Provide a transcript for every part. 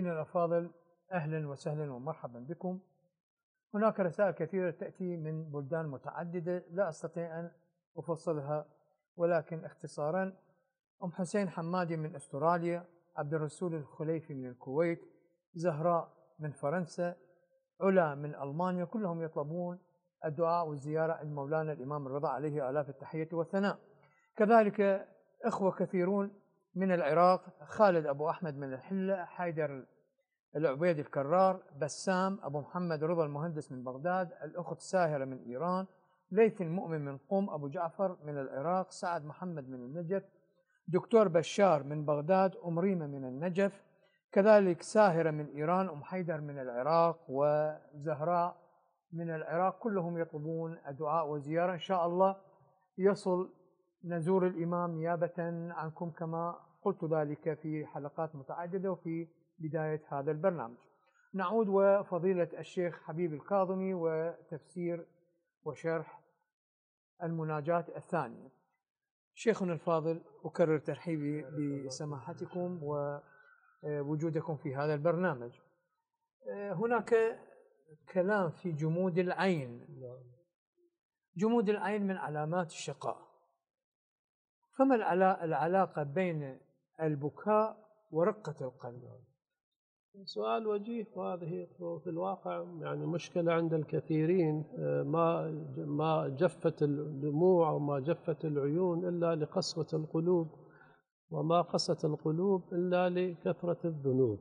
مشاهدينا الأفاضل، أهلا وسهلا ومرحبا بكم. هناك رسائل كثيرة تأتي من بلدان متعددة لا أستطيع أن أفصلها، ولكن اختصارا: أم حسين حمادي من أستراليا، عبد الرسول الخليفي من الكويت، زهراء من فرنسا، علا من ألمانيا، كلهم يطلبون الدعاء والزيارة عند مولانا الإمام الرضا عليه آلاف التحية والثناء. كذلك إخوة كثيرون من العراق: خالد أبو أحمد من الحلة، حيدر العبيد الكرار، بسام أبو محمد رضا المهندس من بغداد، الأخت ساهرة من إيران، ليث المؤمن من قم، أبو جعفر من العراق، سعد محمد من النجف، دكتور بشار من بغداد، أم ريمة من النجف، كذلك ساهرة من إيران، أم حيدر من العراق، وزهراء من العراق. كلهم يطلبون الدعاء والزيارة. إن شاء الله يصل نزور الإمام نيابة عنكم كما قلت ذلك في حلقات متعددة وفي بداية هذا البرنامج. نعود وفضيلة الشيخ حبيب الكاظمي وتفسير وشرح المناجاة الثانية. شيخنا الفاضل، أكرر ترحيبي بسماحتكم ووجودكم في هذا البرنامج. هناك كلام في جمود العين. جمود العين من علامات الشقاء، فما العلاقة بين البكاء ورقة القلب؟ سؤال وجيه، وهذه في الواقع يعني مشكلة عند الكثيرين. ما جفت الدموع أو ما جفت العيون إلا لقسوة القلوب، وما قست القلوب إلا لكثرة الذنوب.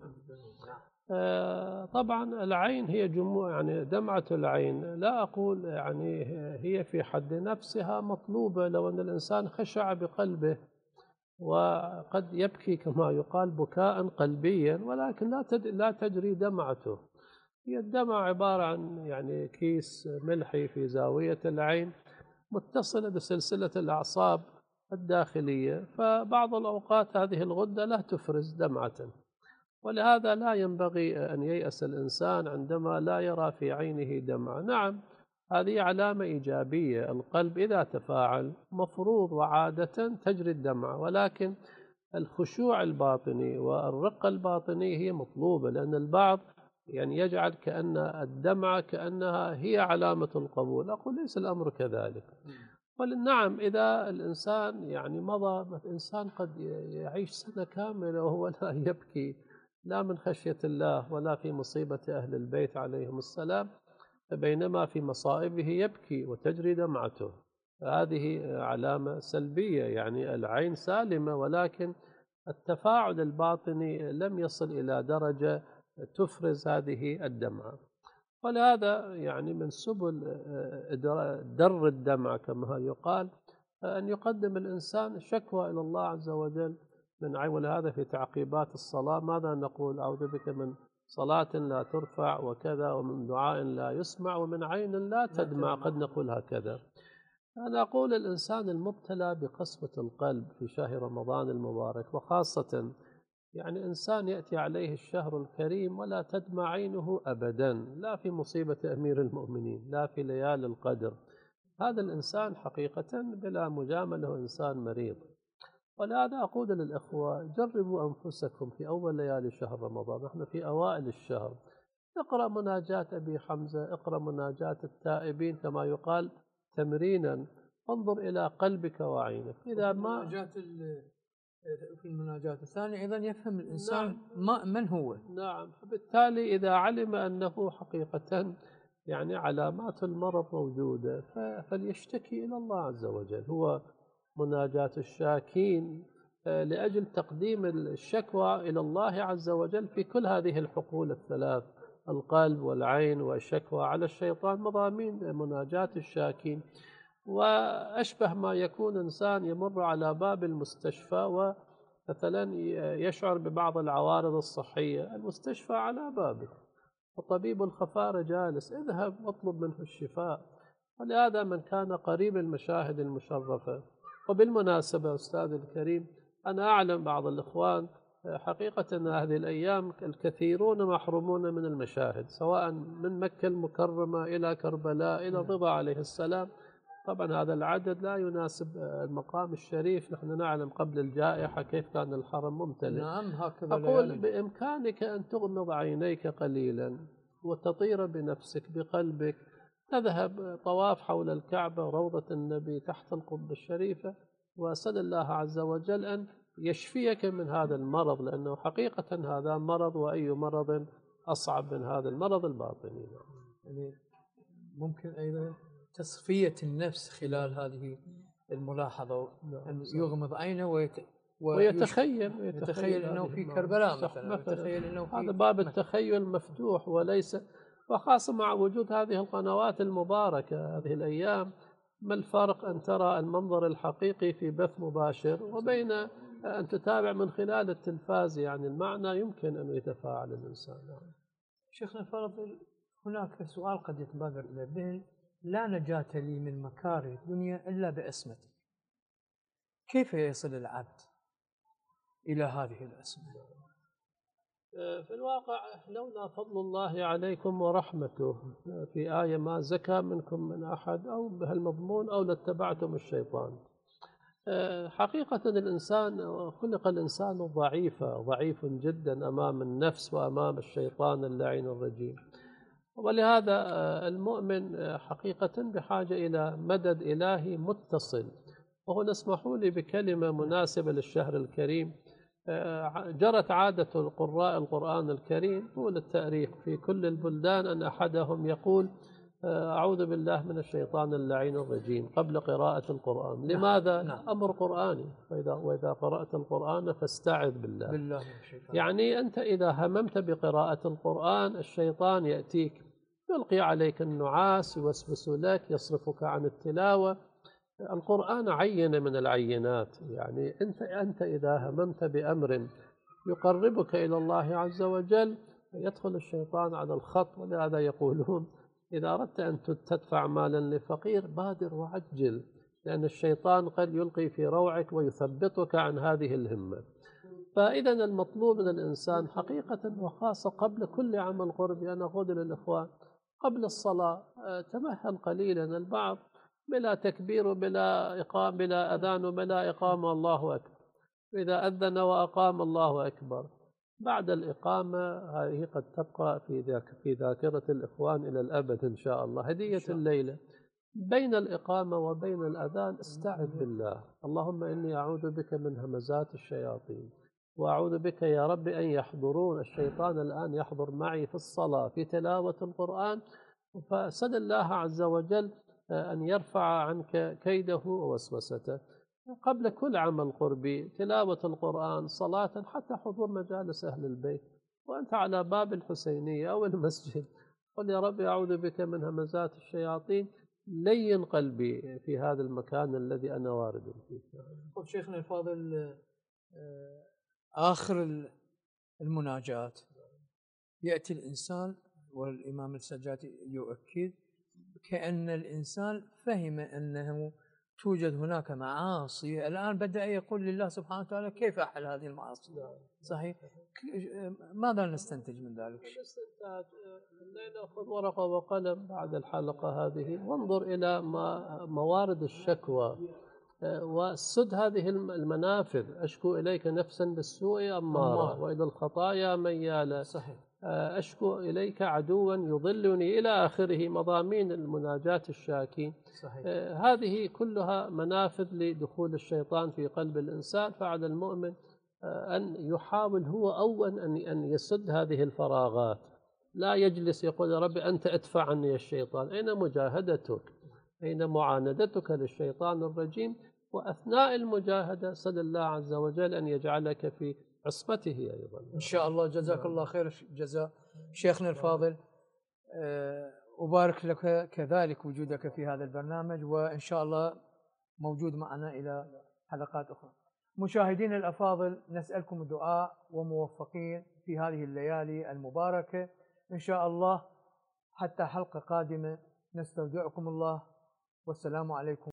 طبعا العين هي يعني دمعة العين، لا أقول يعني هي في حد نفسها مطلوبة لو أن الإنسان خشع بقلبه، وقد يبكي كما يقال بكاء قلبيا، ولكن لا تجري دمعته. هي الدمع عبارة عن يعني كيس ملحي في زاوية العين متصلة بسلسلة الأعصاب الداخلية، فبعض الأوقات هذه الغدة لا تفرز دمعة، ولهذا لا ينبغي أن ييأس الإنسان عندما لا يرى في عينه دمعة. نعم، هذه علامة إيجابية، القلب إذا تفاعل مفروض وعادة تجري الدمعة، ولكن الخشوع الباطني والرقة الباطنية هي مطلوبة، لأن البعض يعني يجعل كأن الدمعة كأنها هي علامة القبول. أقول ليس الأمر كذلك. نعم، إذا الإنسان يعني مضى، إنسان قد يعيش سنة كاملة وهو لا يبكي، لا من خشية الله ولا في مصيبة أهل البيت عليهم السلام، بينما في مصائبه يبكي وتجري دمعته، هذه علامة سلبية. يعني العين سالمة، ولكن التفاعل الباطني لم يصل إلى درجة تفرز هذه الدمعة. ولهذا يعني من سبل در الدمع كما يقال أن يقدم الإنسان شكوى إلى الله عز وجل من عين. ولهذا في تعقيبات الصلاة ماذا نقول؟ أعوذ بك من صلاة لا ترفع وكذا، ومن دعاء لا يسمع، ومن عين لا تدمع، قد نقول هكذا. أنا أقول الإنسان المبتلى بقسوة القلب في شهر رمضان المبارك، وخاصة يعني إنسان يأتي عليه الشهر الكريم ولا تدمع عينه أبدا، لا في مصيبة أمير المؤمنين، لا في ليالي القدر، هذا الإنسان حقيقة بلا مجاملة إنسان مريض. ولهذا أقول للإخوة: جربوا أنفسكم في أول ليالي شهر رمضان، نحن في أوائل الشهر، اقرأ مناجاة أبي حمزة، اقرأ مناجاة التائبين كما يقال تمرينا، انظر إلى قلبك وعينك. إذا ما في المناجاة الثانية أيضا يفهم الإنسان من هو. نعم، فبالتالي إذا علم أنه حقيقة يعني علامات المرض موجودة فليشتكي إلى الله عز وجل. هو مناجاة الشاكين لأجل تقديم الشكوى إلى الله عز وجل في كل هذه الحقول الثلاث: القلب والعين والشكوى على الشيطان، مضامين مناجاة الشاكين. وأشبه ما يكون إنسان يمر على باب المستشفى ومثلا يشعر ببعض العوارض الصحية، المستشفى على بابه وطبيب الخفارة جالس، اذهب واطلب منه الشفاء. ولهذا من كان قريب المشاهد المشرفة، وبالمناسبة أستاذ الكريم، أنا أعلم بعض الإخوان حقيقة أن هذه الأيام الكثيرون محرومون من المشاهد، سواء من مكة المكرمة إلى كربلاء إلى الرضا عليه السلام، طبعا هذا العدد لا يناسب المقام الشريف. نحن نعلم قبل الجائحة كيف كان الحرم ممتلئ. نعم هكذا أقول ليالي. بإمكانك أن تغمض عينيك قليلا وتطير بنفسك بقلبك، تذهب طواف حول الكعبة روضة النبي تحت القبة الشريفة، وأسأل الله عز وجل أن يشفيك من هذا المرض، لأنه حقيقة هذا مرض، وأي مرض أصعب من هذا المرض الباطني. يعني ممكن أيضا تصفية النفس خلال هذه الملاحظة، أن يغمض عينه ويتخيل أنه في كربلاء مثلا، يتخيل أنه في هذا باب التخيل مفتوح، وليس وخاصة مع وجود هذه القنوات المباركة هذه الأيام. ما الفرق أن ترى المنظر الحقيقي في بث مباشر وبين أن تتابع من خلال التلفاز؟ يعني المعنى يمكن أن يتفاعل الإنسان. شيخنا الفاضل، هناك سؤال قد يتبادر إلى الذهن: لا نجاة لي من مكاره الدنيا إلا بأسمتي. كيف يصل العبد إلى هذه الأسمة؟ في الواقع لولا فضل الله عليكم ورحمته، في آية ما زكى منكم من أحد أو بهالمضمون أو لاتبعتم الشيطان. حقيقة الإنسان خلق الإنسان ضعيف جدا أمام النفس وأمام الشيطان اللعين الرجيم، ولهذا المؤمن حقيقة بحاجة إلى مدد إلهي متصل. وهنا اسمحوا لي بكلمة مناسبة للشهر الكريم. جرت عادة قراء القرآن الكريم طول التاريخ في كل البلدان أن أحدهم يقول أعوذ بالله من الشيطان اللعين الرجيم قبل قراءة القرآن. لماذا؟ نعم. أمر قرآني، وإذا قرأت القرآن فاستعذ بالله. يعني أنت إذا هممت بقراءة القرآن الشيطان يأتيك يلقي عليك النعاس، يوسوس لك، يصرفك عن التلاوة. القرآن عينة من العينات. يعني أنت إذا هممت بأمر يقربك إلى الله عز وجل يدخل الشيطان على الخط. ولهذا يقولون إذا أردت أن تدفع مالا لفقير بادر وعجل، لأن الشيطان قد يلقي في روعك ويثبطك عن هذه الهمة. فإذا المطلوب من الإنسان حقيقة وخاصة قبل كل عمل قربي، أنا أقول للإخوان قبل الصلاة تمهل قليلا. البعض بلا تكبير وبلا إقام، بلا أذان وبلا إقامة الله أكبر، إذا أذن وأقام الله أكبر. بعد الإقامة هذه قد تبقى في ذاكرة الإخوان إلى الأبد إن شاء الله، هدية الليلة. بين الإقامة وبين الأذان استعذ بالله، اللهم إني أعوذ بك من همزات الشياطين، وأعوذ بك يا رب أن يحضرون. الشيطان الآن يحضر معي في الصلاة في تلاوة القرآن، فسأل الله عز وجل أن يرفع عنك كيده ووسوسته. قبل كل عمل قربي تلاوة القرآن، صلاة، حتى حضور مجالس أهل البيت، وأنت على باب الحسينية أو المسجد قل يا رب أعوذ بك من همزات الشياطين، لين قلبي في هذا المكان الذي أنا وارد فيه. طيب شيخنا الفاضل، آخر المناجاة يأتي الإنسان والإمام السجادي يؤكد كأن الإنسان فهم أنه توجد هناك معاصي. الآن بدأ يقول لله سبحانه وتعالى كيف أحل هذه المعاصي؟ صحيح. ماذا نستنتج من ذلك؟ الاستنتاج الليلة خذ ورقة وقلم بعد الحلقة هذه وانظر إلى موارد الشكوى وسد هذه المنافذ. أشكو إليك نفسا بالسوء أمارة وإلى الخطايا ميالة. صحيح. أشكو إليك عدوا يضلني إلى آخره مضامين المناجاة الشاكين. صحيح. هذه كلها منافذ لدخول الشيطان في قلب الإنسان. فعلى المؤمن أن يحاول هو أولا أن يسد هذه الفراغات، لا يجلس يقول يا رب أنت ادفع عني الشيطان. أين مجاهدتك؟ أين معاندتك للشيطان الرجيم؟ وأثناء المجاهدة سأل الله عز وجل أن يجعلك في عصمته أيضا إن شاء الله. جزاك الله خير جزاء شيخنا الفاضل. أبارك لك كذلك وجودك في هذا البرنامج، وإن شاء الله موجود معنا إلى حلقات أخرى. مشاهدين الأفاضل، نسألكم الدعاء وموفقين في هذه الليالي المباركة إن شاء الله. حتى حلقة قادمة نستودعكم الله، والسلام عليكم.